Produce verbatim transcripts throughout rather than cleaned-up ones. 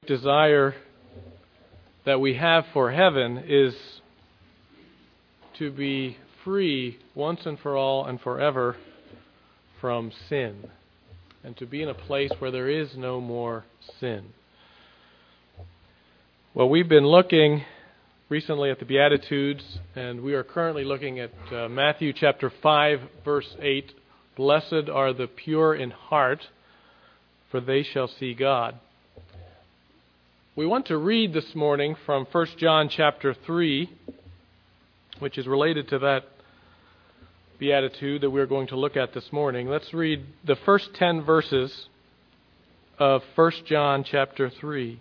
desire that we have for heaven is to be free once and for all and forever from sin, and to be in a place where there is no more sin. Well, we've been looking recently at the Beatitudes, and we are currently looking at uh, Matthew chapter five, verse eight. Blessed are the pure in heart, for they shall see God. We want to read this morning from First John chapter three, which is related to that beatitude that we're going to look at this morning. Let's read the first ten verses of First John chapter three.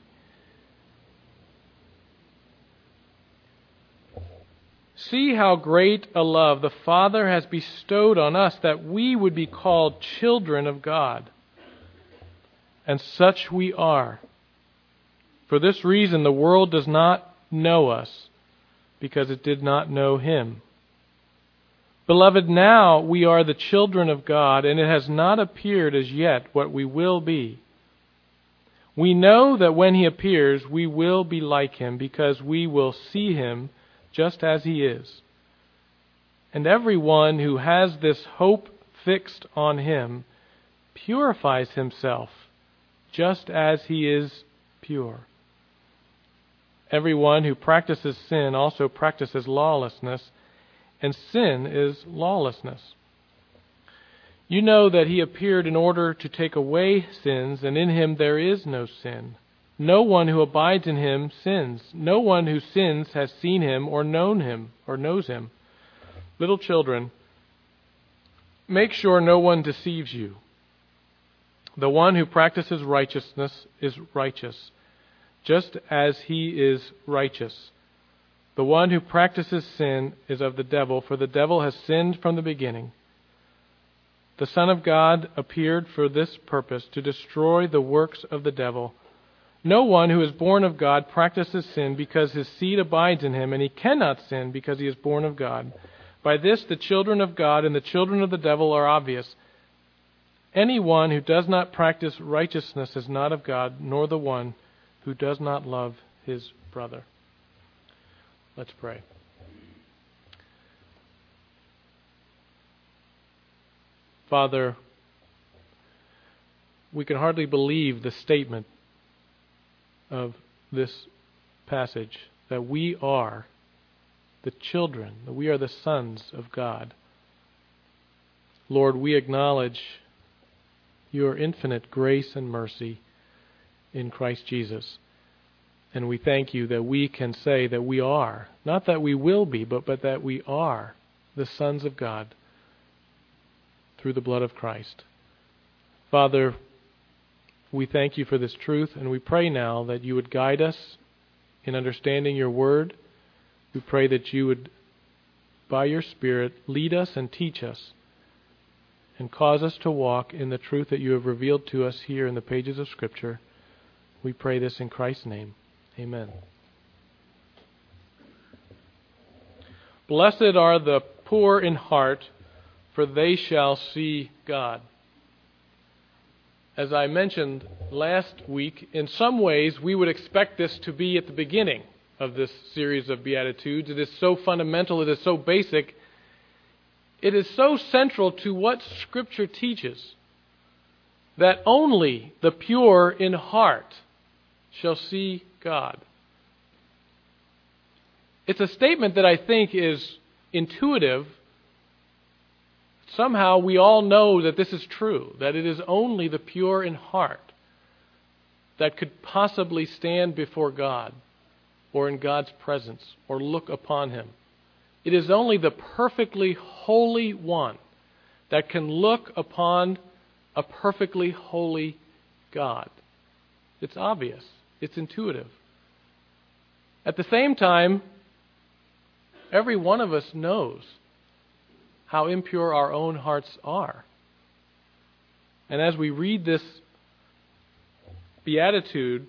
See how great a love the Father has bestowed on us, that we would be called children of God. And such we are. For this reason the world does not know us, because it did not know Him. Beloved, now we are the children of God, and it has not appeared as yet what we will be. We know that when He appears, we will be like Him, because we will see Him just as He is. And everyone who has this hope fixed on Him purifies himself just as He is pure. Everyone who practices sin also practices lawlessness, and sin is lawlessness. You know that He appeared in order to take away sins, and in Him there is no sin. No one who abides in Him sins. No one who sins has seen Him or known Him or knows Him. Little children, make sure no one deceives you. The one who practices righteousness is righteous, just as he is righteous. The one who practices sin is of the devil, for the devil has sinned from the beginning. The Son of God appeared for this purpose, to destroy the works of the devil. No one who is born of God practices sin, because his seed abides in him, and he cannot sin because he is born of God. By this the children of God and the children of the devil are obvious. Anyone who does not practice righteousness is not of God, nor the one who does not love his brother. Let's pray. Father, we can hardly believe the statement of this passage, that we are the children, that we are the sons of God. Lord, we acknowledge Your infinite grace and mercy in Christ Jesus. And we thank You that we can say that we are, not that we will be, but, but that we are the sons of God through the blood of Christ. Father, we thank You for this truth, and we pray now that You would guide us in understanding Your word. We pray that You would, by Your Spirit, lead us and teach us, and cause us to walk in the truth that You have revealed to us here in the pages of Scripture. We pray this in Christ's name. Amen. Blessed are the poor in heart, for they shall see God. As I mentioned last week, in some ways we would expect this to be at the beginning of this series of Beatitudes. It is so fundamental, it is so basic, it is so central to what Scripture teaches, that only the pure in heart shall see God. It's a statement that I think is intuitive. Somehow we all know that this is true, that it is only the pure in heart that could possibly stand before God or in God's presence or look upon Him. It is only the perfectly holy one that can look upon a perfectly holy God. It's obvious. It's intuitive. At the same time, every one of us knows how impure our own hearts are. And as we read this beatitude,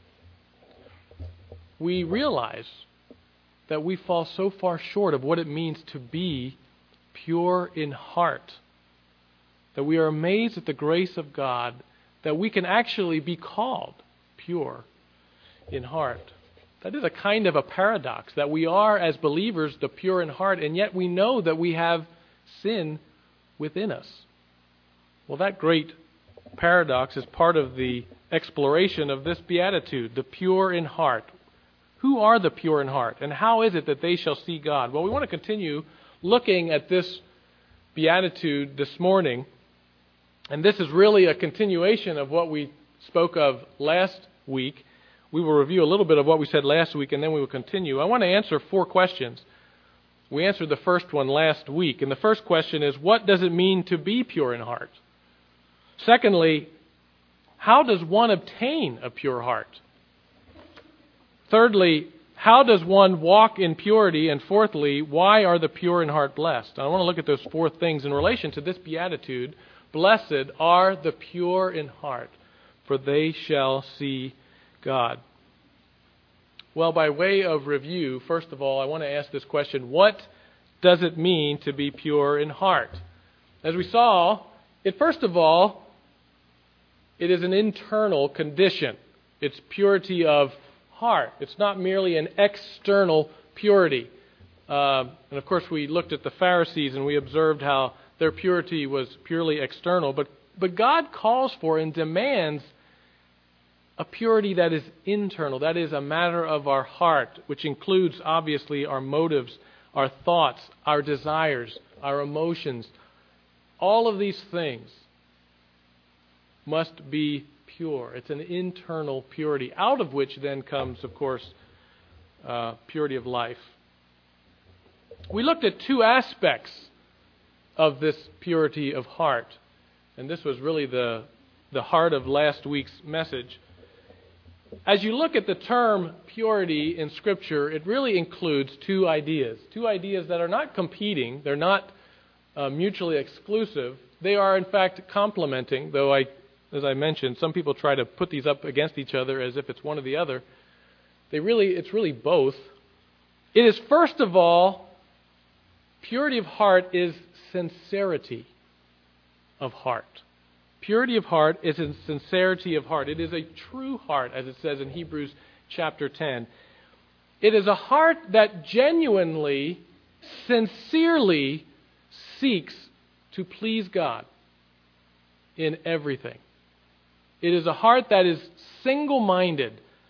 we realize that we fall so far short of what it means to be pure in heart, that we are amazed at the grace of God, that we can actually be called pure in heart. That is a kind of a paradox, that we are, as believers, the pure in heart, and yet we know that we have sin within us. Well, that great paradox is part of the exploration of this beatitude, the pure in heart. Who are the pure in heart, and how is it that they shall see God? Well, we want to continue looking at this beatitude this morning, and this is really a continuation of what we spoke of last week. We will review a little bit of what we said last week, and then we will continue. I want to answer four questions. We answered the first one last week, and the first question is, what does it mean to be pure in heart? Secondly, how does one obtain a pure heart? Thirdly, how does one walk in purity? And fourthly, why are the pure in heart blessed? I want to look at those four things in relation to this beatitude. Blessed are the pure in heart, for they shall see God. Well, by way of review, first of all, I want to ask this question: what does it mean to be pure in heart? As we saw, it first of all, it is an internal condition. It's purity of heart. It's not merely an external purity. Uh, and of course, we looked at the Pharisees and we observed how their purity was purely external. But, but God calls for and demands a purity that is internal. That is a matter of our heart, which includes, obviously, our motives, our thoughts, our desires, our emotions. All of these things must be pure. It's an internal purity, out of which then comes, of course, uh, purity of life. We looked at two aspects of this purity of heart, and this was really the, the heart of last week's message. As you look at the term purity in Scripture, it really includes two ideas. Two ideas that are not competing. They're not uh, mutually exclusive. They are, in fact, complementing, though I As I mentioned, some people try to put these up against each other as if it's one or the other. They really, it's really both. It is, first of all, purity of heart is sincerity of heart. Purity of heart is in sincerity of heart. It is a true heart, as it says in Hebrews chapter ten. It is a heart that genuinely, sincerely seeks to please God in everything. It is a heart that is single-minded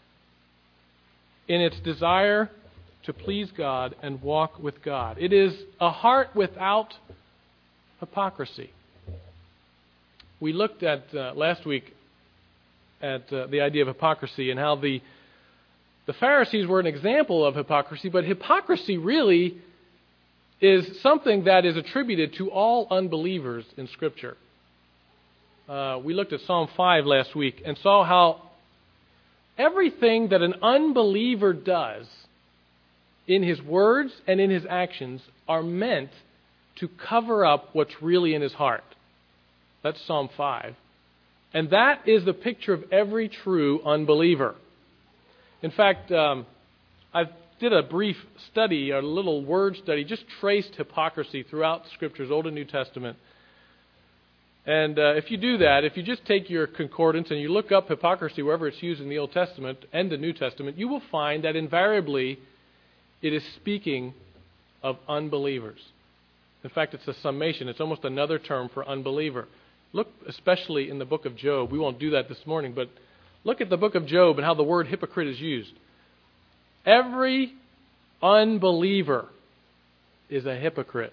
in its desire to please God and walk with God. It is a heart without hypocrisy. We looked at uh, last week at uh, the idea of hypocrisy and how the the Pharisees were an example of hypocrisy, but hypocrisy really is something that is attributed to all unbelievers in Scripture. Uh, we looked at Psalm five last week and saw how everything that an unbeliever does in his words and in his actions are meant to cover up what's really in his heart. That's Psalm five. And that is the picture of every true unbeliever. In fact, um, I did a brief study, a little word study, just traced hypocrisy throughout the Scriptures, Old and New Testament. And uh, if you do that, if you just take your concordance and you look up hypocrisy wherever it's used in the Old Testament and the New Testament, you will find that invariably it is speaking of unbelievers. In fact, it's a summation. It's almost another term for unbeliever. Look especially in the book of Job. We won't do that this morning, but look at the book of Job and how the word hypocrite is used. Every unbeliever is a hypocrite.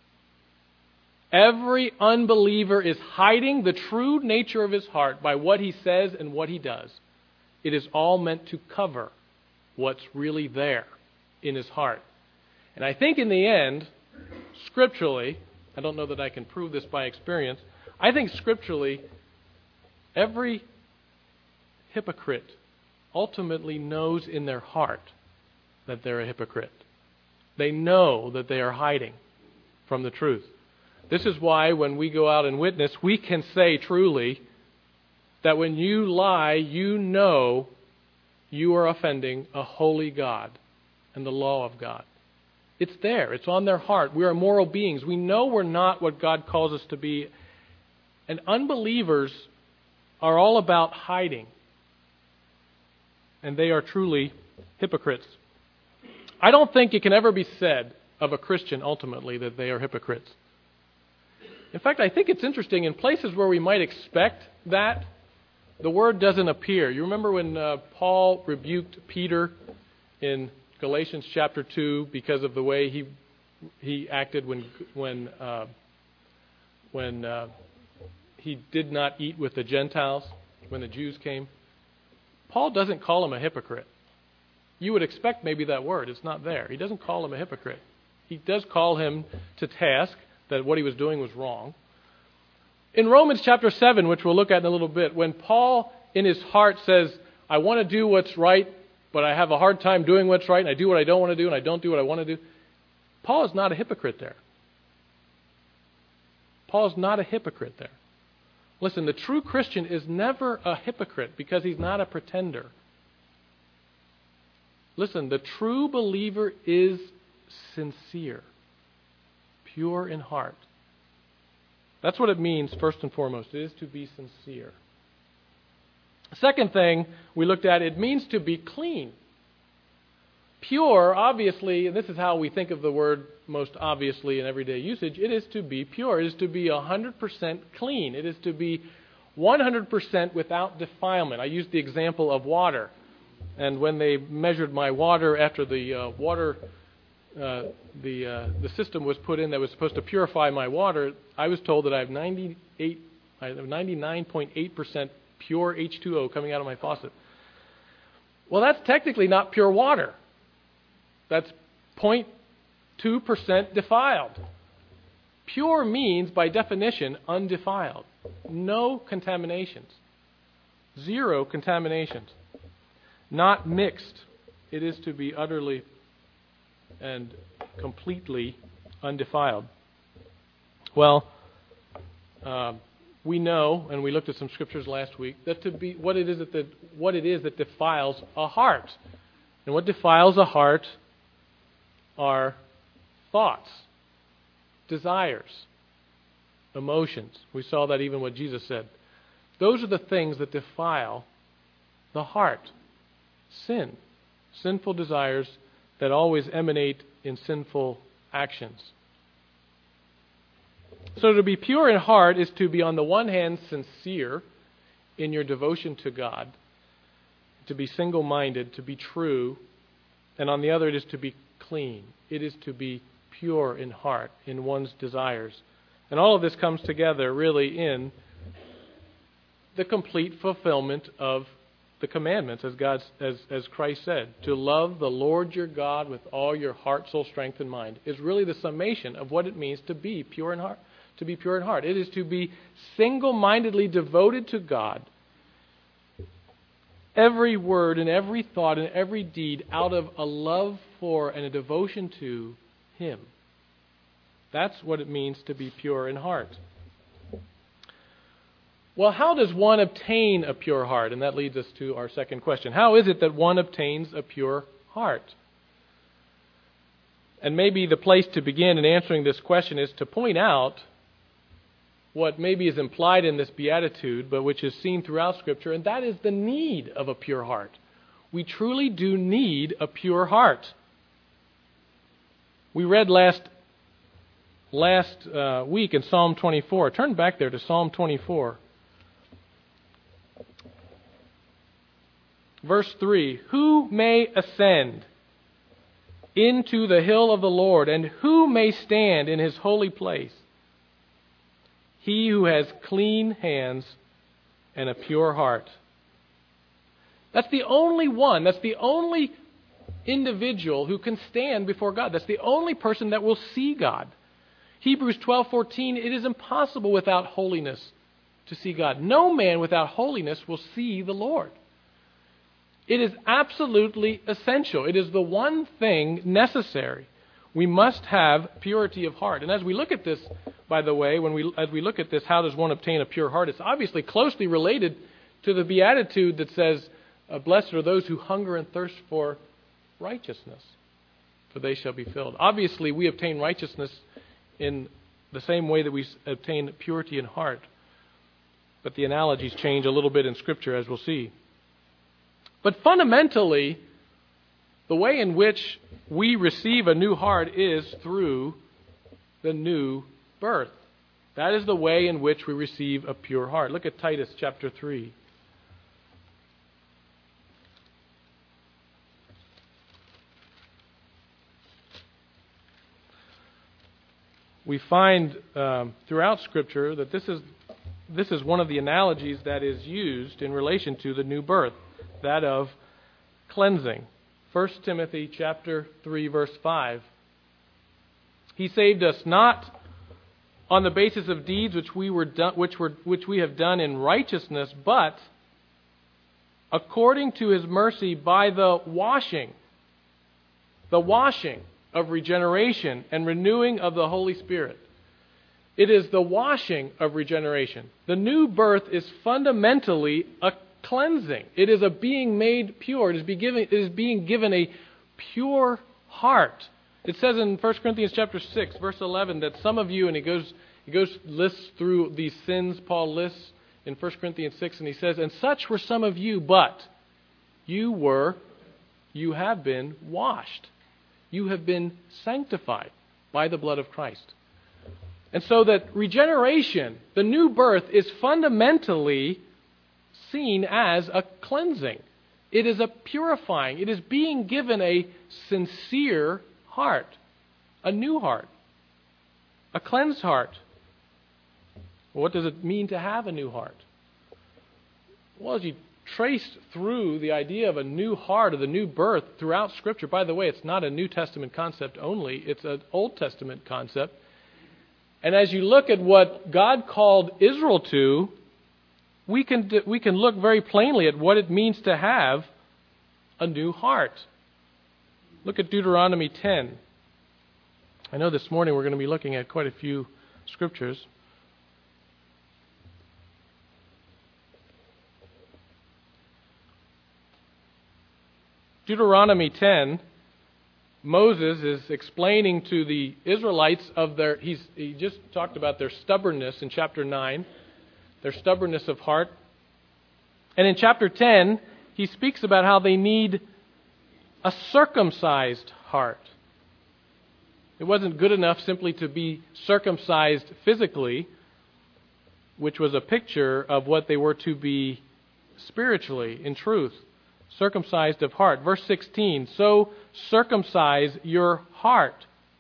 Every unbeliever is hiding the true nature of his heart by what he says and what he does. It is all meant to cover what's really there in his heart. And I think in the end, scripturally, I don't know that I can prove this by experience, I think scripturally, every hypocrite ultimately knows in their heart that they're a hypocrite. They know that they are hiding from the truth. This is why when we go out and witness, we can say truly that when you lie, you know you are offending a holy God and the law of God. It's there. It's on their heart. We are moral beings. We know we're not what God calls us to be. And unbelievers are all about hiding. and they are truly hypocrites. I don't think it can ever be said of a Christian ultimately that they are hypocrites. In fact, I think it's interesting, in places where we might expect that, the word doesn't appear. You remember when uh, Paul rebuked Peter in Galatians chapter two because of the way he he acted when when uh, when uh, he did not eat with the Gentiles when the Jews came? Paul doesn't call him a hypocrite. You would expect maybe that word. It's not there. He doesn't call him a hypocrite. He does call him to task that what he was doing was wrong. In Romans chapter seven, which we'll look at in a little bit, when Paul in his heart says, I want to do what's right, but I have a hard time doing what's right, and I do what I don't want to do, and I don't do what I want to do, Paul is not a hypocrite there. Paul is not a hypocrite there. Listen, the true Christian is never a hypocrite because he's not a pretender. Listen, the true believer is sincere, pure in heart. That's what it means, first and foremost. It is to be sincere. Second thing we looked at, it means to be clean. Pure, obviously, and this is how we think of the word most obviously in everyday usage, it is to be pure. It is to be one hundred percent clean. It is to be one hundred percent without defilement. I used the example of water. And when they measured my water after the uh, water, uh, the uh, the system was put in that was supposed to purify my water, I was told that I have ninety-eight, I have ninety-nine point eight percent pure H two O coming out of my faucet. Well, that's technically not pure water. That's zero point two percent defiled. Pure means, by definition, undefiled. No contaminations. Zero contaminations. Not mixed. It is to be utterly and completely undefiled. Well, uh, we know, and we looked at some scriptures last week, that to be what it is that the, what it is that defiles a heart, and what defiles a heart are thoughts, desires, emotions. We saw that even what Jesus said. Those are the things that defile the heart. Sin, sinful desires that always emanate in sinful actions. So to be pure in heart is to be, on the one hand, sincere in your devotion to God, to be single-minded, to be true, and on the other it is to be clean. It is to be pure in heart, in one's desires. And all of this comes together really in the complete fulfillment of the commandments, as God, as, as Christ said. To love the Lord your God with all your heart, soul, strength, and mind is really the summation of what it means to be pure in heart. To be pure in heart. It is to be single-mindedly devoted to God. Every word and every thought and every deed out of a love for and a devotion to Him. That's what it means to be pure in heart. Well, how does one obtain a pure heart? And that leads us to our second question. How is it that one obtains a pure heart? And maybe the place to begin in answering this question is to point out what maybe is implied in this beatitude, but which is seen throughout Scripture, and that is the need of a pure heart. We truly do need a pure heart. We read last last uh, week in Psalm twenty-four. Turn back there to Psalm twenty-four. Verse three, who may ascend into the hill of the Lord, and who may stand in His holy place? He who has clean hands and a pure heart. That's the only one, that's the only individual who can stand before God. That's the only person that will see God. Hebrews twelve fourteen, it is impossible without holiness to see God. No man without holiness will see the Lord. It is absolutely essential. It is the one thing necessary. We must have purity of heart. And as we look at this, by the way, when we as we look at this, how does one obtain a pure heart? It's obviously closely related to the beatitude that says, blessed are those who hunger and thirst for righteousness, for they shall be filled. Obviously, we obtain righteousness in the same way that we obtain purity in heart. But the analogies change a little bit in Scripture, as we'll see. But fundamentally, the way in which we receive a new heart is through the new birth. That is the way in which we receive a pure heart. Look at Titus chapter three. We find um, throughout Scripture that this is this is one of the analogies that is used in relation to the new birth, that of cleansing. First Timothy chapter three, verse five. He saved us not on the basis of deeds which we were done, which were which we have done in righteousness, but according to His mercy by the washing, the washing of regeneration and renewing of the Holy Spirit. It is the washing of regeneration. The new birth is fundamentally a cleansing. It is a being made pure. It is, be given, it is being given a pure heart. It says in First Corinthians chapter six, verse eleven, that some of you, and he goes, he goes lists through these sins Paul lists in First Corinthians six, and he says, and such were some of you, but you were, you have been washed. You have been sanctified by the blood of Christ. And so that regeneration, the new birth, is fundamentally seen as a cleansing. It is a purifying. It is being given a sincere heart, a new heart, a cleansed heart. What does it mean to have a new heart? Well, as you trace through the idea of a new heart, of the new birth throughout Scripture, by the way, it's not a New Testament concept only, it's an Old Testament concept. And as you look at what God called Israel to, we can we can look very plainly at what it means to have a new heart. Look at Deuteronomy ten. I know this morning we're going to be looking at quite a few scriptures. Deuteronomy ten, Moses is explaining to the Israelites of their, he's, he just talked about their stubbornness in chapter nine, their stubbornness of heart. And in chapter ten, he speaks about how they need a circumcised heart. It wasn't good enough simply to be circumcised physically, which was a picture of what they were to be spiritually, in truth. Circumcised of heart. Verse sixteen, so circumcise your heart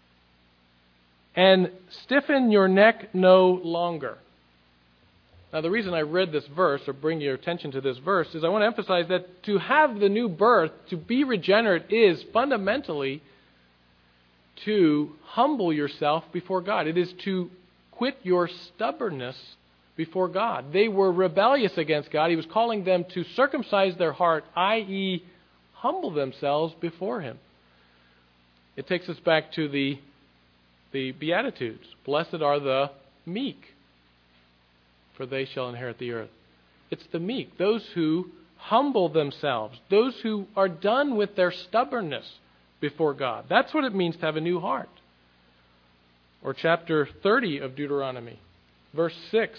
and stiffen your neck no longer. Now the reason I read this verse, or bring your attention to this verse, is I want to emphasize that to have the new birth, to be regenerate, is fundamentally to humble yourself before God. It is to quit your stubbornness before God. They were rebellious against God. He was calling them to circumcise their heart, that is, humble themselves before Him. It takes us back to the, the Beatitudes. Blessed are the meek, for they shall inherit the earth. It's the meek, those who humble themselves, those who are done with their stubbornness before God. That's what it means to have a new heart. Or chapter thirty of Deuteronomy, verse six.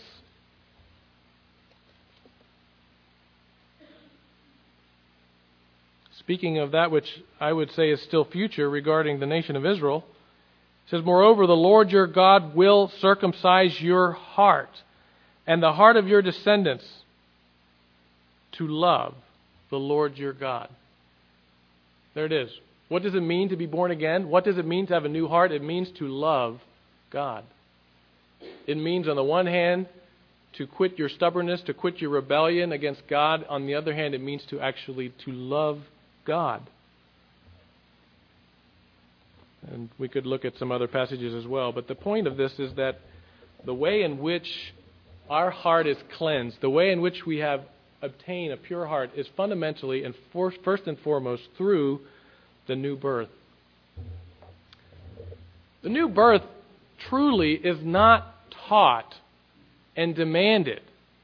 Speaking of that which I would say is still future regarding the nation of Israel, it says, moreover, the Lord your God will circumcise your heart and the heart of your descendants to love the Lord your God. There it is. What does it mean to be born again? What does it mean to have a new heart? It means to love God. It means, on the one hand, to quit your stubbornness, to quit your rebellion against God. On the other hand, it means to actually to love God. And we could look at some other passages as well. But the point of this is that the way in which our heart is cleansed, the way in which we have obtained a pure heart, is fundamentally and for, first and foremost through the new birth. The new birth truly is not taught and demanded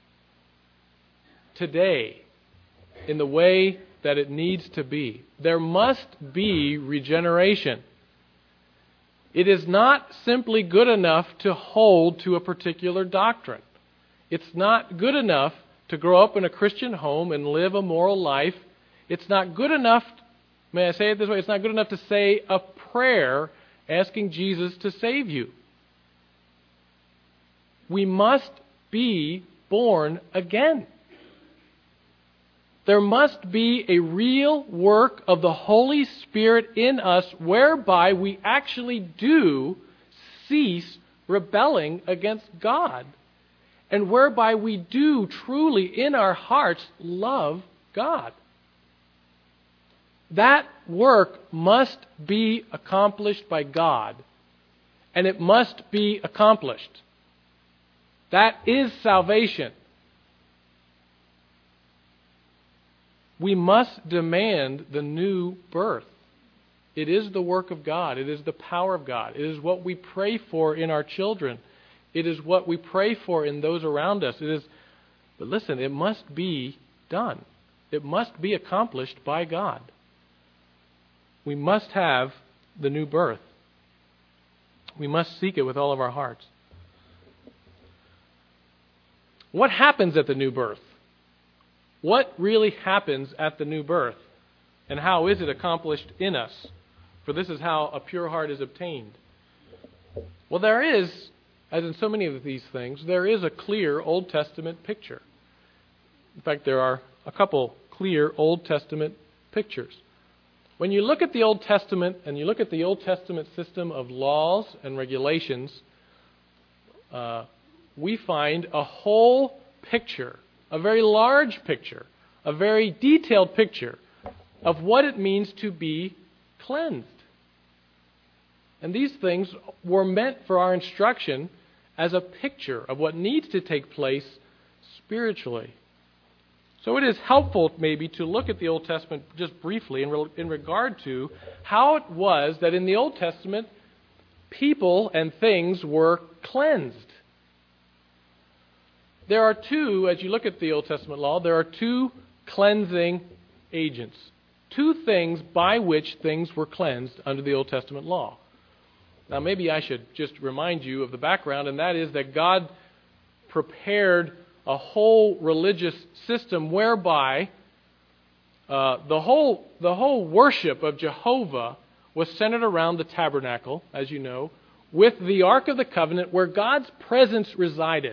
today in the way that it needs to be. There must be regeneration. It is not simply good enough to hold to a particular doctrine. It's not good enough to grow up in a Christian home and live a moral life It's not good enough, may I say it this way, it's not good enough to say a prayer asking Jesus to save you. We must be born again. There must be a real work of the Holy Spirit in us whereby we actually do cease rebelling against God, and whereby we do truly in our hearts love God. That work must be accomplished by God, and it must be accomplished. That is salvation. We must demand the new birth. It is the work of God. It is the power of God. It is what we pray for in our children. It is what we pray for in those around us. It is, but listen, it must be done. It must be accomplished by God. We must have the new birth. We must seek it with all of our hearts. What happens at the new birth? What really happens at the new birth? And how is it accomplished in us? For this is how a pure heart is obtained. Well, there is, as in so many of these things, there is a clear Old Testament picture. In fact, there are a couple clear Old Testament pictures. When you look at the Old Testament and you look at the Old Testament system of laws and regulations, uh, we find a whole picture, a very large picture, a very detailed picture of what it means to be cleansed. And these things were meant for our instruction as a picture of what needs to take place spiritually. So it is helpful maybe to look at the Old Testament just briefly in, re- in regard to how it was that in the Old Testament people and things were cleansed. There are two, as you look at the Old Testament law, there are two cleansing agents. Two things by which things were cleansed under the Old Testament law. Now maybe I should just remind you of the background, and that is that God prepared a whole religious system whereby uh, the whole the whole worship of Jehovah was centered around the tabernacle, as you know, with the Ark of the Covenant where God's presence resided.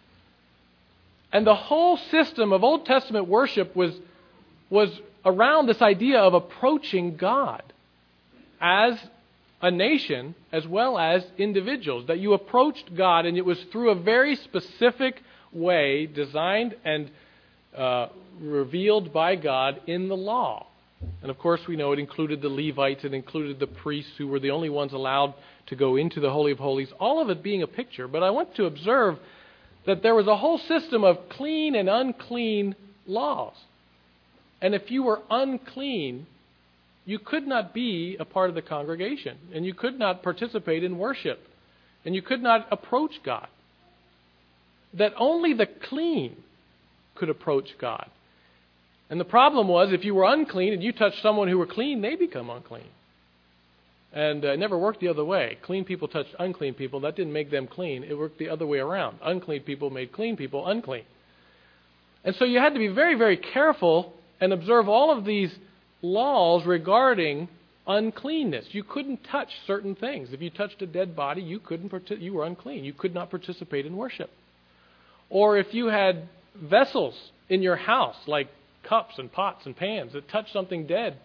And the whole system of Old Testament worship was was around this idea of approaching God as a nation as well as individuals. That you approached God, and it was through a very specific way designed and uh, revealed by God in the law. And of course we know it included the Levites, it included the priests who were the only ones allowed to go into the Holy of Holies, all of it being a picture. But I want to observe that there was a whole system of clean and unclean laws. And if you were unclean, you could not be a part of the congregation, and you could not participate in worship, and you could not approach God. That only the clean could approach God. And the problem was, if you were unclean and you touched someone who were clean, they become unclean. And uh, it never worked the other way. Clean people touched unclean people. That didn't make them clean. It worked the other way around. Unclean people made clean people unclean. And so you had to be very, very careful and observe all of these laws regarding uncleanness. You couldn't touch certain things. If you touched a dead body, you couldn't. Partic- you were unclean. You could not participate in worship. Or if you had vessels in your house, like cups and pots and pans that touched something dead,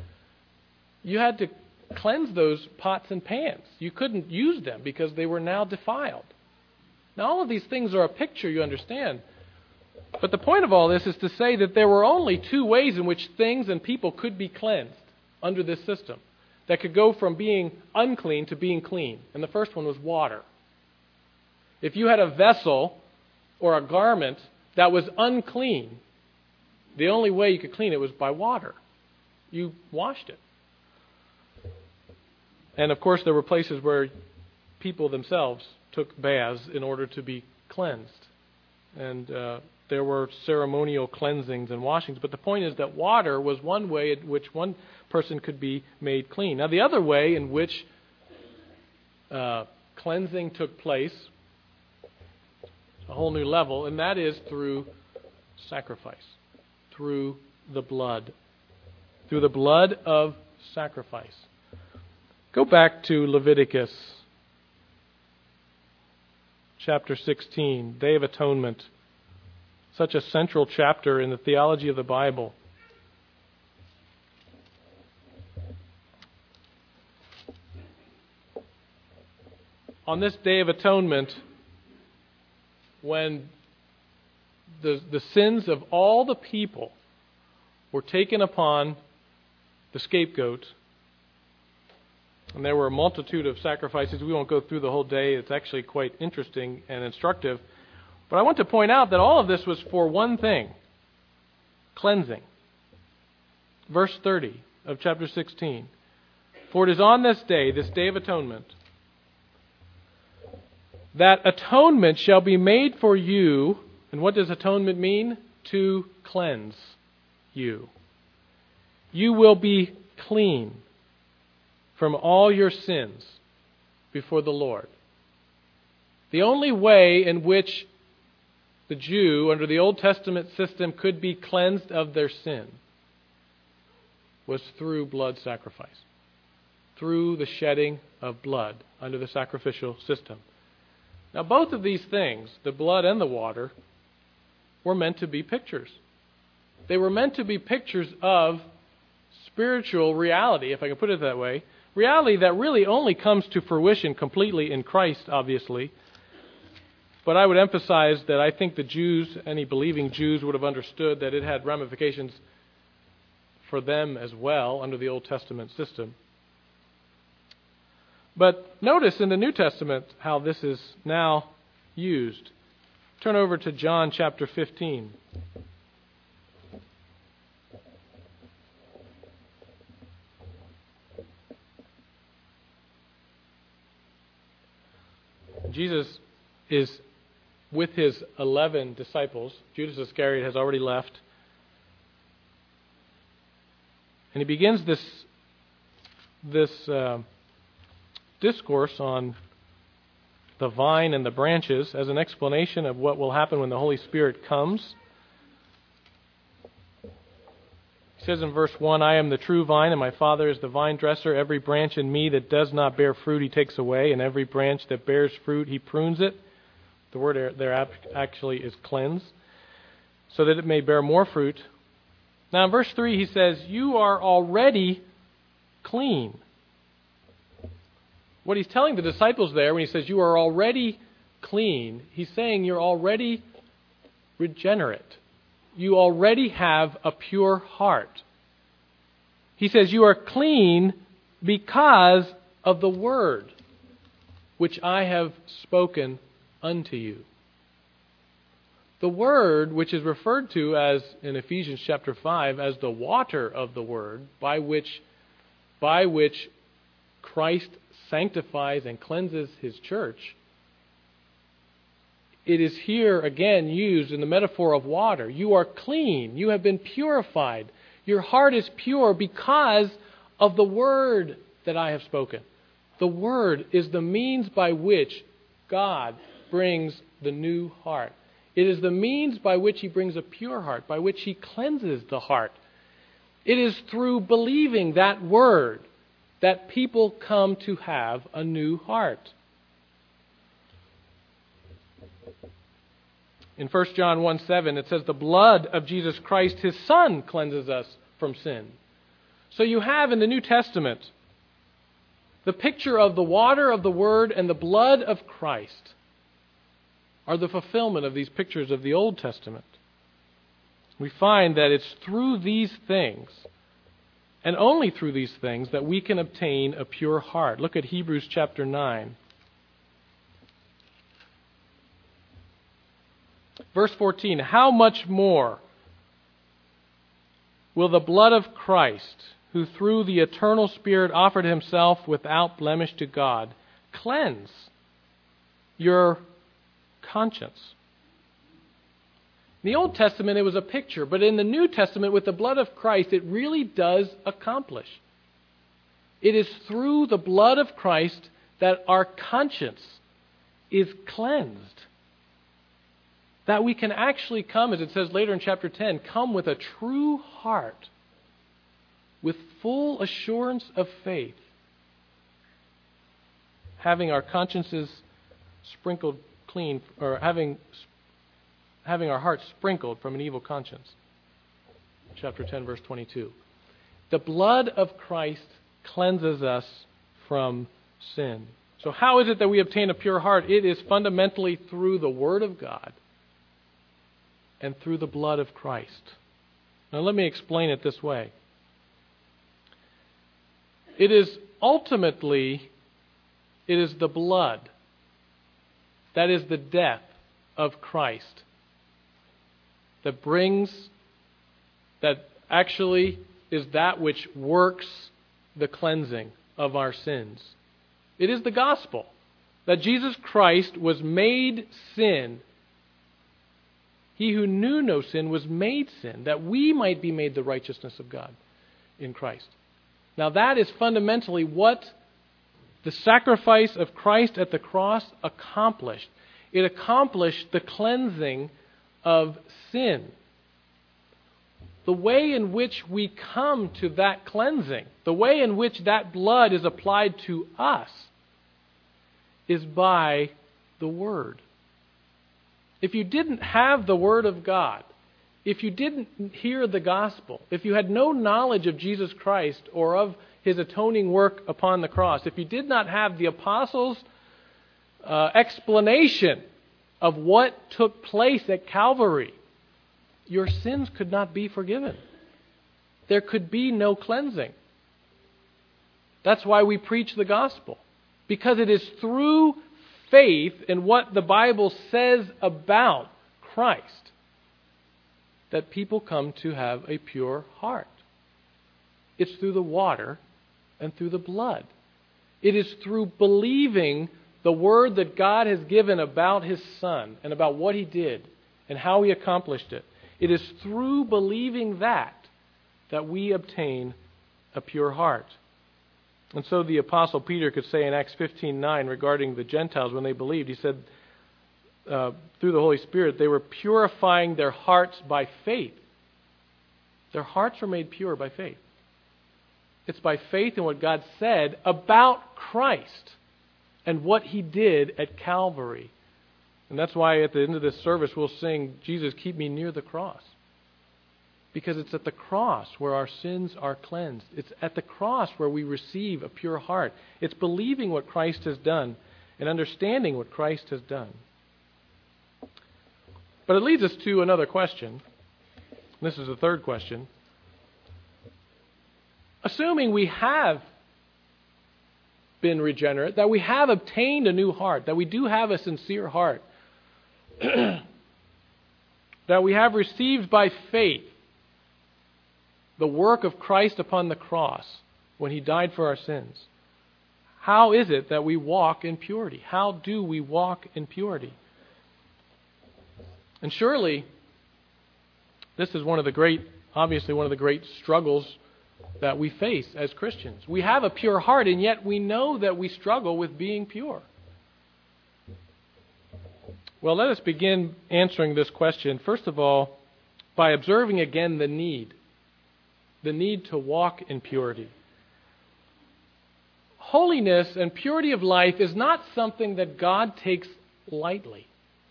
you had to cleanse those pots and pans. You couldn't use them because they were now defiled. Now, all of these things are a picture, you understand. But the point of all this is to say that there were only two ways in which things and people could be cleansed under this system, that could go from being unclean to being clean. And the first one was water. If you had a vessel or a garment that was unclean, the only way you could clean it was by water. You washed it. And of course, there were places where people themselves took baths in order to be cleansed. And uh, there were ceremonial cleansings and washings. But the point is that water was one way in which one person could be made clean. Now, the other way in which uh, cleansing took place, a whole new level, and that is through sacrifice, through the blood. through the blood of sacrifice. Go back to Leviticus chapter sixteen, Day of Atonement. Such a central chapter in the theology of the Bible. On this Day of Atonement, when the, the sins of all the people were taken upon the scapegoat, and there were a multitude of sacrifices. We won't go through the whole day. It's actually quite interesting and instructive. But I want to point out that all of this was for one thing: cleansing. Verse thirty of chapter sixteen. For it is on this day, this Day of Atonement, that atonement shall be made for you. And what does atonement mean? To cleanse you. You will be clean from all your sins before the Lord. The only way in which the Jew, under the Old Testament system, could be cleansed of their sin was through blood sacrifice, through the shedding of blood under the sacrificial system. Now, both of these things, the blood and the water, were meant to be pictures. They were meant to be pictures of spiritual reality, if I can put it that way. Reality that really only comes to fruition completely in Christ, obviously. But I would emphasize that I think the Jews, any believing Jews, would have understood that it had ramifications for them as well under the Old Testament system. But notice in the New Testament how this is now used. Turn over to John chapter fifteen. Jesus is with his eleven disciples. Judas Iscariot has already left. And he begins this, this uh, discourse on the vine and the branches as an explanation of what will happen when the Holy Spirit comes. He says in verse one, I am the true vine, and my Father is the vine dresser. Every branch in me that does not bear fruit he takes away, and every branch that bears fruit he prunes it. The word there actually is cleanse, so that it may bear more fruit. Now in verse three he says, you are already clean. What he's telling the disciples there when he says you are already clean, he's saying you're already regenerate. You already have a pure heart. He says you are clean because of the word which I have spoken unto you. The word, which is referred to as in Ephesians chapter five as the water of the word, by which by which Christ sanctifies and cleanses his church. It is here again used in the metaphor of water. You are clean. You have been purified. Your heart is pure because of the word that I have spoken. The word is the means by which God brings the new heart. It is the means by which he brings a pure heart, by which he cleanses the heart. It is through believing that word that people come to have a new heart. In First John one seven, it says, the blood of Jesus Christ, his Son, cleanses us from sin. So you have in the New Testament the picture of the water of the Word and the blood of Christ are the fulfillment of these pictures of the Old Testament. We find that it's through these things, and only through these things, that we can obtain a pure heart. Look at Hebrews chapter nine. Verse fourteen, how much more will the blood of Christ, who through the eternal Spirit offered himself without blemish to God, cleanse your conscience? In the Old Testament, it was a picture, but in the New Testament, with the blood of Christ, it really does accomplish. It is through the blood of Christ that our conscience is cleansed. That we can actually come, as it says later in chapter ten, come with a true heart with full assurance of faith, having our consciences sprinkled clean, or having having our hearts sprinkled from an evil conscience. Chapter ten, verse twenty-two. The blood of Christ cleanses us from sin. So how is it that we obtain a pure heart? It is fundamentally through the Word of God and through the blood of Christ. Now let me explain it this way. It is ultimately, it is the blood, that is the death of Christ, that brings, that actually is that which works the cleansing of our sins. It is the gospel that Jesus Christ was made sin. He who knew no sin was made sin, that we might be made the righteousness of God in Christ. Now that is fundamentally what the sacrifice of Christ at the cross accomplished. It accomplished the cleansing of sin. The way in which we come to that cleansing, the way in which that blood is applied to us, is by the Word. If you didn't have the Word of God, if you didn't hear the gospel, if you had no knowledge of Jesus Christ or of His atoning work upon the cross, if you did not have the apostles' uh, explanation of what took place at Calvary, your sins could not be forgiven. There could be no cleansing. That's why we preach the gospel. Because it is through faith in what the Bible says about Christ that people come to have a pure heart. It's through the water and through the blood. It is through believing the word that God has given about His Son and about what He did and how He accomplished it. It is through believing that that we obtain a pure heart. And so the Apostle Peter could say in Acts fifteen nine regarding the Gentiles when they believed, he said, uh, through the Holy Spirit, they were purifying their hearts by faith. Their hearts were made pure by faith. It's by faith in what God said about Christ and what He did at Calvary. And that's why at the end of this service we'll sing, Jesus, keep me near the cross. Because it's at the cross where our sins are cleansed. It's at the cross where we receive a pure heart. It's believing what Christ has done and understanding what Christ has done. But it leads us to another question. This is the third question. Assuming we have been regenerate, that we have obtained a new heart, that we do have a sincere heart, that we have received by faith the work of Christ upon the cross when He died for our sins. How is it that we walk in purity? How do we walk in purity? And surely, this is one of the great, obviously one of the great struggles that we face as Christians. We have a pure heart, and yet we know that we struggle with being pure. Well, let us begin answering this question, first of all, by observing again the need. The need to walk in purity. Holiness and purity of life is not something that God takes lightly.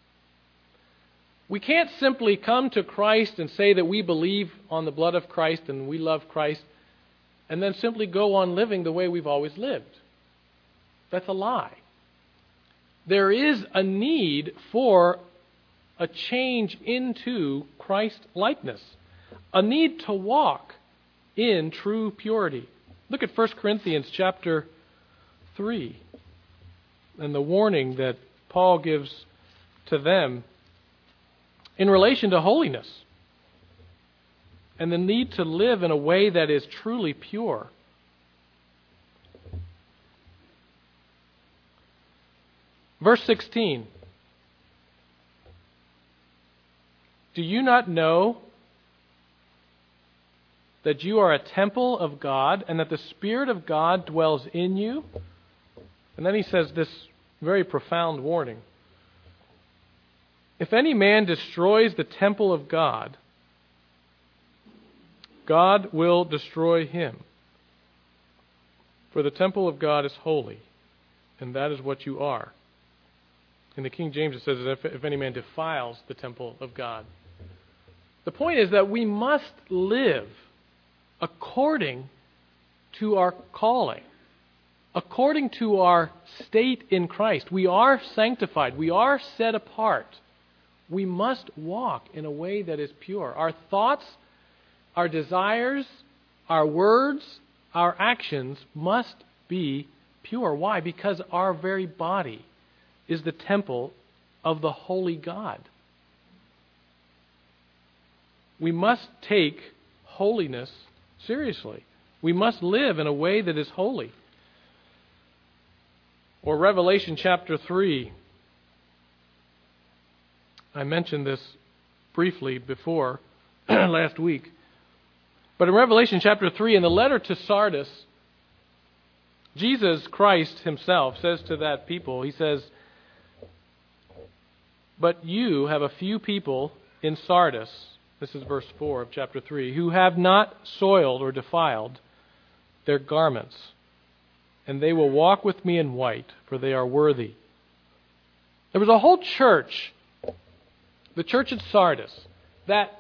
We can't simply come to Christ and say that we believe on the blood of Christ and we love Christ and then simply go on living the way we've always lived. That's a lie. There is a need for a change into Christ-likeness, a need to walk in true purity. Look at First Corinthians chapter three and the warning that Paul gives to them in relation to holiness and the need to live in a way that is truly pure. Verse sixteen. Do you not know that you are a temple of God and that the Spirit of God dwells in you? And then he says this very profound warning. If any man destroys the temple of God, God will destroy him. For the temple of God is holy, and that is what you are. In the King James it says, if, if any man defiles the temple of God. The point is that we must live according to our calling, according to our state in Christ. We are sanctified. We are set apart. We must walk in a way that is pure. Our thoughts, our desires, our words, our actions must be pure. Why? Because our very body is the temple of the holy God. We must take holiness seriously. We must live in a way that is holy. Or Revelation chapter three. I mentioned this briefly before last week. But in Revelation chapter three, in the letter to Sardis, Jesus Christ himself says to that people, he says, but you have a few people in Sardis, this is verse four of chapter three, who have not soiled or defiled their garments, and they will walk with me in white, for they are worthy. There was a whole church, the church at Sardis, that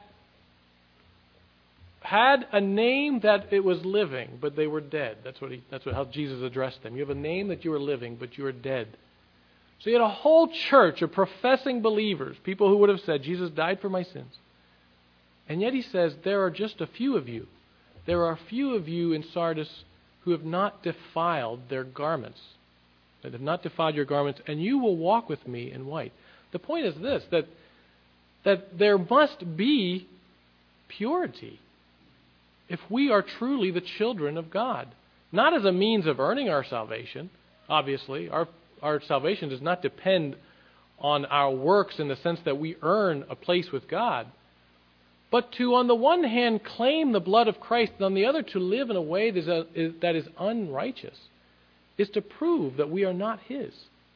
had a name that it was living, but they were dead. That's what he, that's what, how Jesus addressed them. You have a name that you are living, but you are dead. So you had a whole church of professing believers, people who would have said, Jesus died for my sins. And yet he says, there are just a few of you. There are a few of you in Sardis who have not defiled their garments. That have not defiled your garments, and you will walk with me in white. The point is this, that, that there must be purity if we are truly the children of God. Not as a means of earning our salvation, obviously. Our, our salvation does not depend on our works in the sense that we earn a place with God. But to, on the one hand, claim the blood of Christ, and on the other, to live in a way that is, a, is, that is unrighteous, is to prove that we are not His.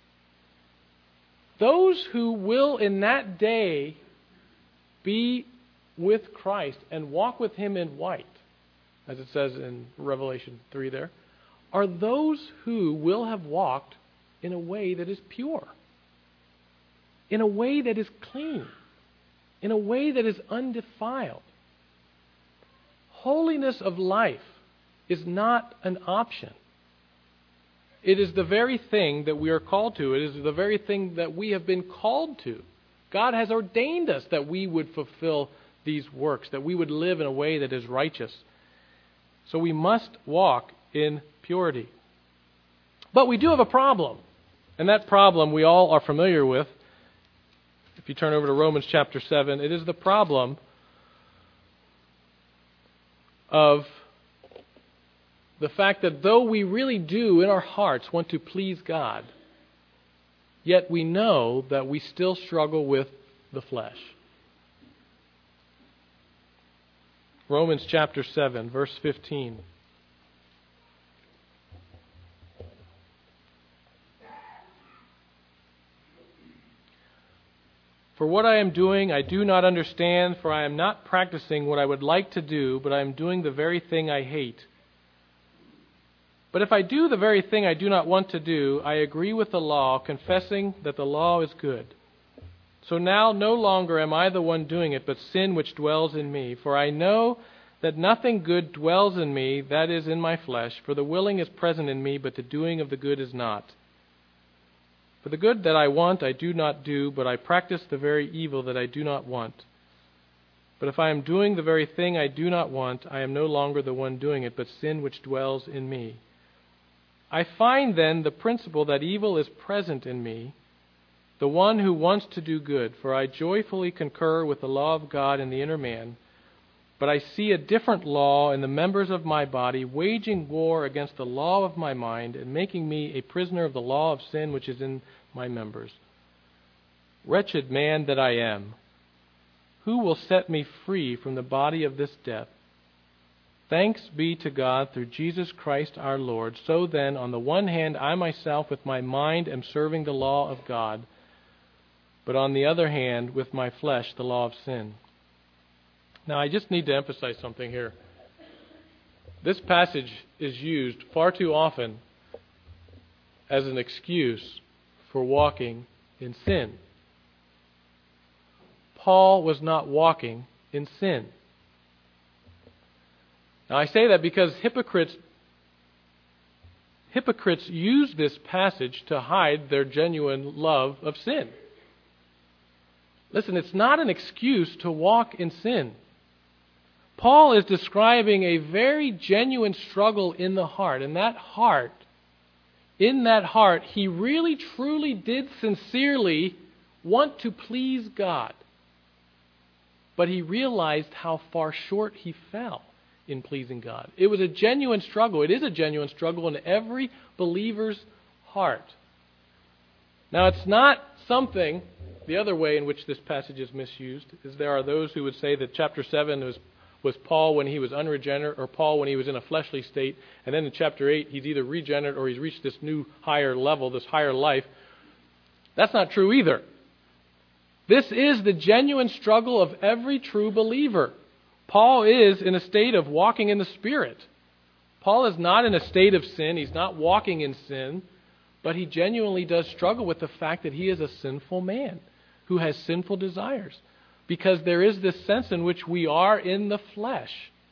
Those who will in that day be with Christ and walk with Him in white, as it says in Revelation three there, are those who will have walked in a way that is pure, in a way that is clean, in a way that is undefiled. Holiness of life is not an option. It is the very thing that we are called to. It is the very thing that we have been called to. God has ordained us that we would fulfill these works, that we would live in a way that is righteous. So we must walk in purity. But we do have a problem. And that problem we all are familiar with. If you turn over to Romans chapter seven, it is the problem of the fact that though we really do in our hearts want to please God, yet we know that we still struggle with the flesh. Romans chapter seven, verse fifteen. For what I am doing I do not understand, for I am not practicing what I would like to do, but I am doing the very thing I hate. But if I do the very thing I do not want to do, I agree with the law, confessing that the law is good. So now no longer am I the one doing it, but sin which dwells in me. For I know that nothing good dwells in me, that is, in my flesh. For the willing is present in me, but the doing of the good is not. For the good that I want I do not do, but I practice the very evil that I do not want. But if I am doing the very thing I do not want, I am no longer the one doing it, but sin which dwells in me. I find then the principle that evil is present in me, the one who wants to do good, for I joyfully concur with the law of God in the inner man, but I see a different law in the members of my body, waging war against the law of my mind, and making me a prisoner of the law of sin which is in my members. Wretched man that I am, who will set me free from the body of this death? Thanks be to God through Jesus Christ our Lord. So then, on the one hand, I myself with my mind am serving the law of God, but on the other hand, with my flesh, the law of sin. Now, I just need to emphasize something here. This passage is used far too often as an excuse for walking in sin. Paul was not walking in sin. Now I say that because hypocrites hypocrites use this passage to hide their genuine love of sin. Listen, it's not an excuse to walk in sin. Paul is describing a very genuine struggle in the heart. And that heart, in that heart, he really truly did sincerely want to please God. But he realized how far short he fell in pleasing God. It was a genuine struggle. It is a genuine struggle in every believer's heart. Now, it's not something, the other way in which this passage is misused, is there are those who would say that chapter seven was, was Paul when he was unregenerate, or Paul when he was in a fleshly state, and then in chapter eight he's either regenerate or he's reached this new higher level, this higher life. That's not true either. This is the genuine struggle of every true believer. Paul is in a state of walking in the Spirit. Paul is not in a state of sin. He's not walking in sin. But he genuinely does struggle with the fact that he is a sinful man who has sinful desires. Because there is this sense in which we are in the flesh.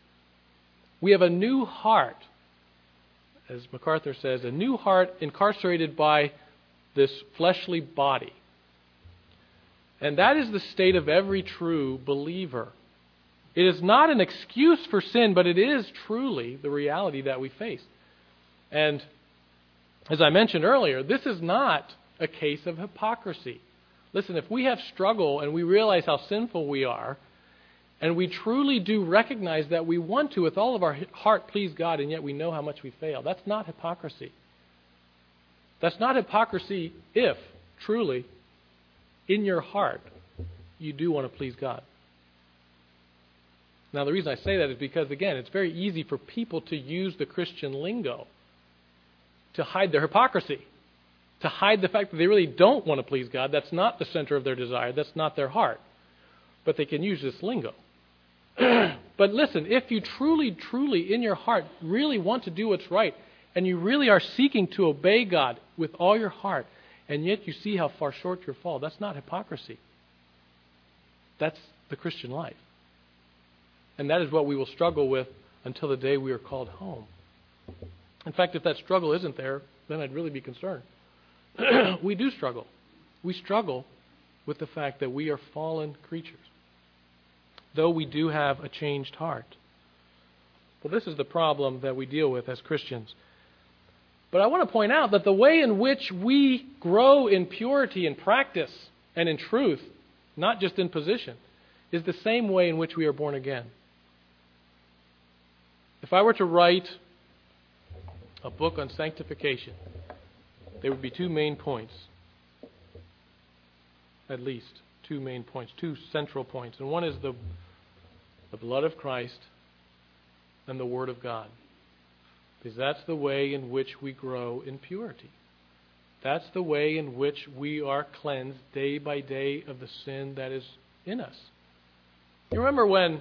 We have a new heart. As MacArthur says, a new heart incarcerated by this fleshly body. And that is the state of every true believer. It is not an excuse for sin, but it is truly the reality that we face. And as I mentioned earlier, this is not a case of hypocrisy. Listen, if we have struggle and we realize how sinful we are, and we truly do recognize that we want to with all of our heart please God, and yet we know how much we fail, that's not hypocrisy. That's not hypocrisy if, truly, in your heart, you do want to please God. Now, the reason I say that is because, again, it's very easy for people to use the Christian lingo to hide their hypocrisy, to hide the fact that they really don't want to please God. That's not the center of their desire. That's not their heart. But they can use this lingo. But listen, if you truly, truly, in your heart, really want to do what's right, and you really are seeking to obey God with all your heart, and yet you see how far short you fall, that's not hypocrisy. That's the Christian life. And that is what we will struggle with until the day we are called home. In fact, if that struggle isn't there, then I'd really be concerned. We do struggle. We struggle with the fact that we are fallen creatures, though we do have a changed heart. Well, this is the problem that we deal with as Christians. But I want to point out that the way in which we grow in purity and practice and in truth, not just in position, is the same way in which we are born again. If I were to write a book on sanctification, there would be two main points. At least two main points, two central points. And one is the, the blood of Christ and the Word of God. Because that's the way in which we grow in purity. That's the way in which we are cleansed day by day of the sin that is in us. You remember when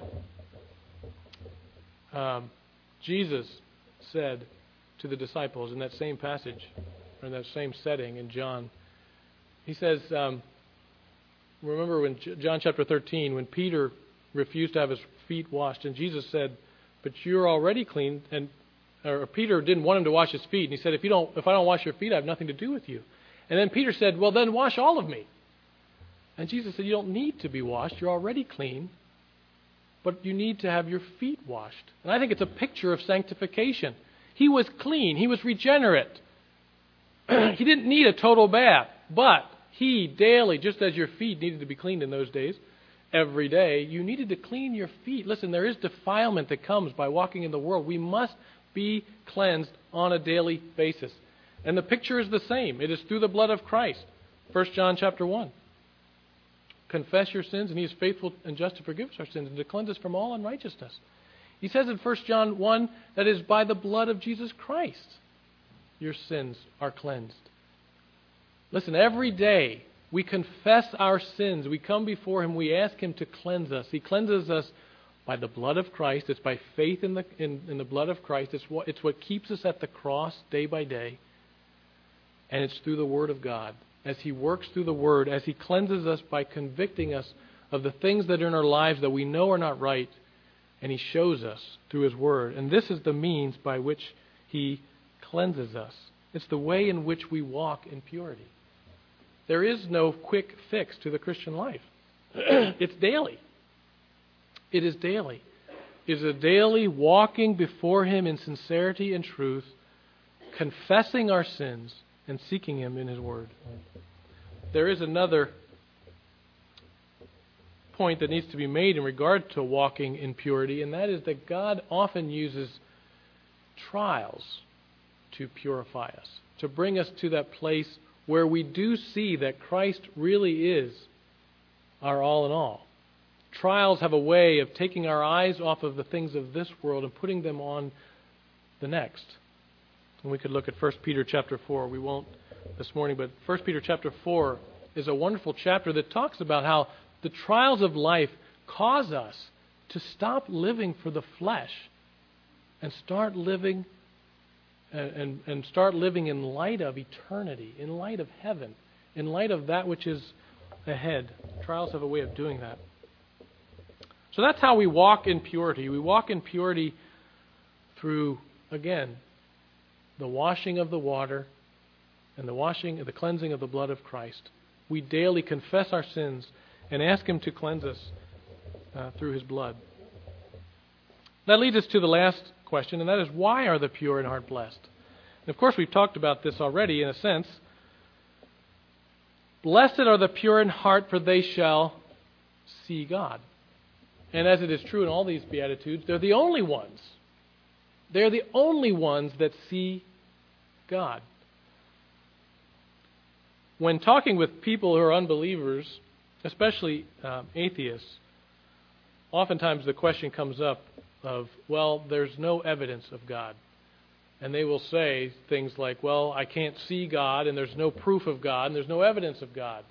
um, Jesus said to the disciples in that same passage, or in that same setting in John, he says, um, remember when John chapter thirteen, when Peter refused to have his feet washed, and Jesus said, but you're already clean, and or Peter didn't want him to wash his feet, and he said, if you don't, if I don't wash your feet, I have nothing to do with you. And then Peter said, well, then wash all of me. And Jesus said, you don't need to be washed, you're already clean, but you need to have your feet washed. And I think it's a picture of sanctification. He was clean, he was regenerate. He didn't need a total bath, but he daily, just as your feet needed to be cleaned in those days, every day, you needed to clean your feet. Listen, there is defilement that comes by walking in the world. We must be cleansed on a daily basis. And the picture is the same. It is through the blood of Christ. First John chapter one. Confess your sins, and he is faithful and just to forgive us our sins and to cleanse us from all unrighteousness. He says in First John one that it is by the blood of Jesus Christ your sins are cleansed. Listen, every day we confess our sins. We come before him. We ask him to cleanse us. He cleanses us by the blood of Christ. It's by faith in the in, in the blood of Christ. It's what it's what keeps us at the cross day by day. And it's through the Word of God. As He works through the Word, as He cleanses us by convicting us of the things that are in our lives that we know are not right, and He shows us through His Word. And this is the means by which He cleanses us. It's the way in which we walk in purity. There is no quick fix to the Christian life. It's daily. It is daily. It is a daily walking before Him in sincerity and truth, confessing our sins and seeking Him in His Word. There is another point that needs to be made in regard to walking in purity, and that is that God often uses trials to purify us, to bring us to that place where we do see that Christ really is our all in all. Trials have a way of taking our eyes off of the things of this world and putting them on the next. And we could look at First Peter chapter four. We won't this morning, but First Peter chapter four is a wonderful chapter that talks about how the trials of life cause us to stop living for the flesh and start living and, and, and start living in light of eternity, in light of heaven, in light of that which is ahead. Trials have a way of doing that. So that's how we walk in purity. We walk in purity through, again, the washing of the water and the washing, the cleansing of the blood of Christ. We daily confess our sins and ask Him to cleanse us uh, through His blood. That leads us to the last question, and that is, why are the pure in heart blessed? And of course, we've talked about this already in a sense. Blessed are the pure in heart, for they shall see God. And as it is true in all these Beatitudes, they're the only ones. They're the only ones that see God. When talking with people who are unbelievers, especially um, atheists, oftentimes the question comes up of, well, there's no evidence of God. And they will say things like, well, I can't see God, and there's no proof of God, and there's no evidence of God.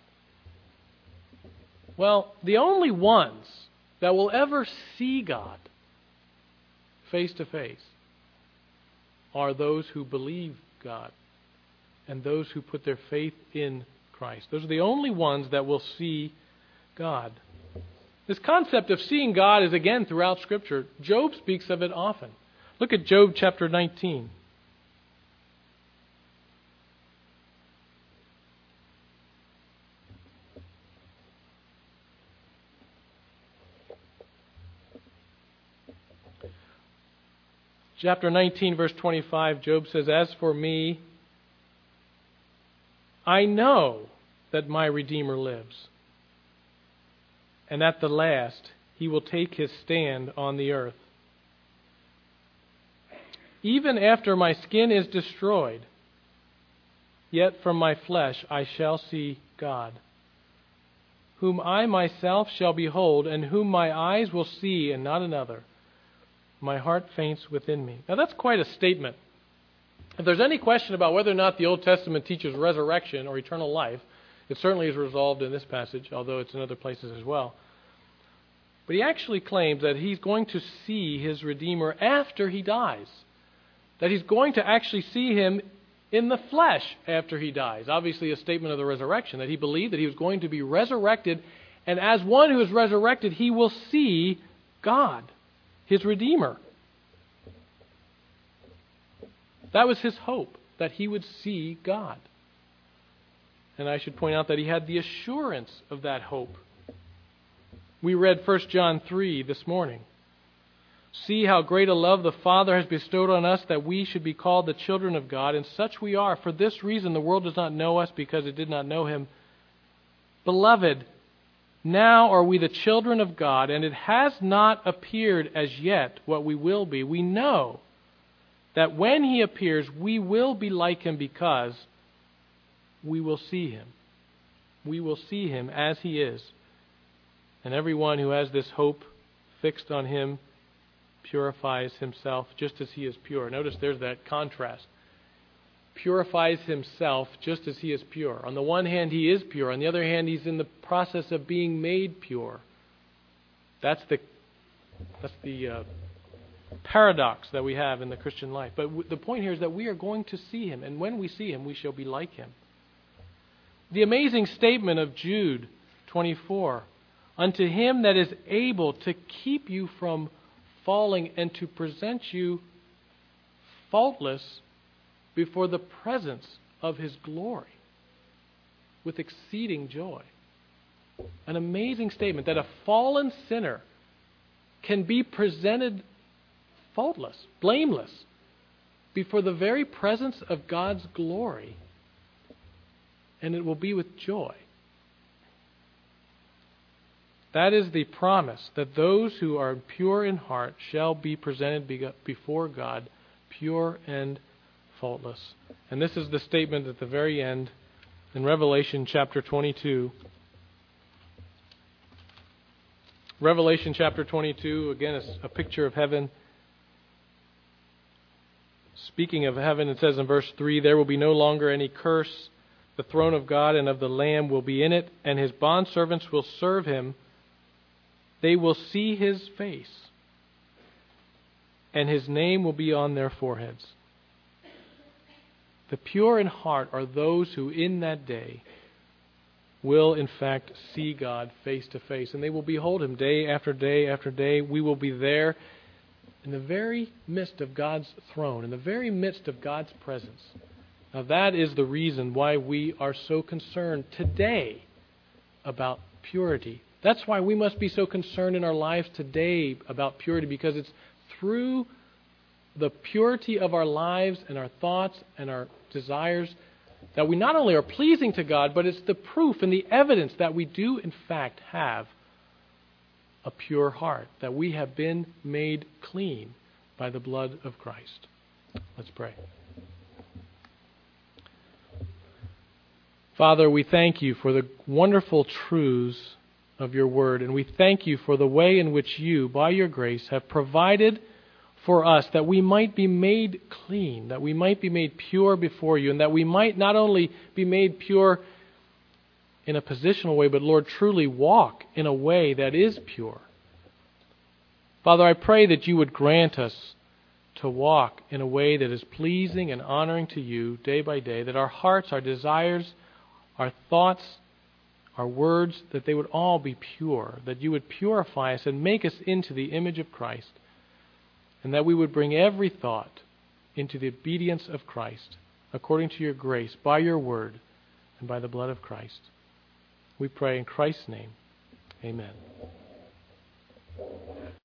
Well, the only ones that will ever see God face to face are those who believe God and those who put their faith in Christ. Those are the only ones that will see God. This concept of seeing God is again throughout Scripture. Job speaks of it often. Look at Job chapter nineteen. Chapter nineteen, verse twenty-five, Job says, "As for me, I know that my Redeemer lives, and at the last He will take His stand on the earth. Even after my skin is destroyed, yet from my flesh I shall see God, whom I myself shall behold, and whom my eyes will see, and not another. My heart faints within me." Now that's quite a statement. If there's any question about whether or not the Old Testament teaches resurrection or eternal life, it certainly is resolved in this passage, although it's in other places as well. But he actually claims that he's going to see his Redeemer after he dies. That he's going to actually see Him in the flesh after he dies. Obviously a statement of the resurrection, that he believed that he was going to be resurrected, and as one who is resurrected, he will see God, his Redeemer. That was his hope, that he would see God. And I should point out that he had the assurance of that hope. We read First John three this morning. "See how great a love the Father has bestowed on us, that we should be called the children of God, and such we are. For this reason the world does not know us, because it did not know Him. Beloved, now are we the children of God, and it has not appeared as yet what we will be. We know that when He appears, we will be like Him, because we will see Him. We will see Him as He is. And everyone who has this hope fixed on Him purifies himself just as He is pure." Notice there's that contrast. Purifies himself just as He is pure. On the one hand, He is pure. On the other hand, He's in the process of being made pure. That's the That's the uh, paradox that we have in the Christian life. But w- the point here is that we are going to see Him, and when we see Him, we shall be like Him. The amazing statement of Jude twenty-four, unto Him that is able to keep you from falling and to present you faultless before the presence of His glory with exceeding joy. An amazing statement that a fallen sinner can be presented faultless, blameless, before the very presence of God's glory, and it will be with joy. That is the promise, that those who are pure in heart shall be presented before God pure and faultless. And this is the statement at the very end in Revelation chapter twenty-two. Revelation chapter twenty-two, again, is a picture of heaven. Speaking of heaven, it says in verse three, there will be no longer any curse. The throne of God and of the Lamb will be in it, and His bondservants will serve Him. They will see His face, and His name will be on their foreheads. The pure in heart are those who in that day will in fact see God face to face, and they will behold Him day after day after day. We will be there in the very midst of God's throne, in the very midst of God's presence. Now that is the reason why we are so concerned today about purity. That's why we must be so concerned in our lives today about purity, because it's through the purity of our lives and our thoughts and our desires that we not only are pleasing to God, but it's the proof and the evidence that we do in fact have a pure heart, that we have been made clean by the blood of Christ. Let's pray. Father, we thank You for the wonderful truths of Your Word, and we thank You for the way in which You, by Your grace, have provided for us that we might be made clean, that we might be made pure before You, and that we might not only be made pure in a positional way, but Lord, truly walk in a way that is pure. Father, I pray that You would grant us to walk in a way that is pleasing and honoring to You day by day, that our hearts, our desires, our thoughts, our words, that they would all be pure, that You would purify us and make us into the image of Christ, and that we would bring every thought into the obedience of Christ, according to Your grace, by Your word, and by the blood of Christ. We pray in Christ's name. Amen.